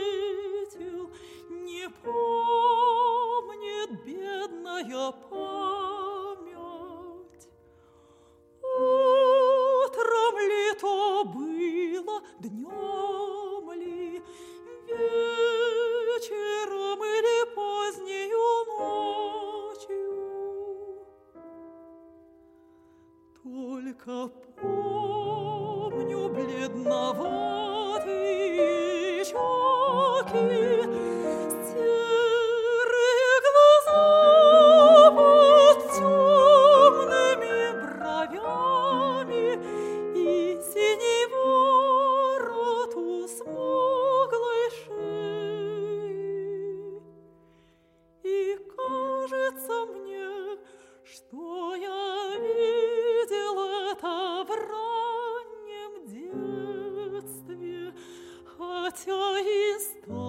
встретил, не помнит бедная память. Утром ли то было, днем ли, вечером или позднею ночью. Только помню бледноватые щеки, серые глаза под темными бровями и синий ворот у смуглой шеи. И кажется мне, что я видел это в раннем детстве, хотя и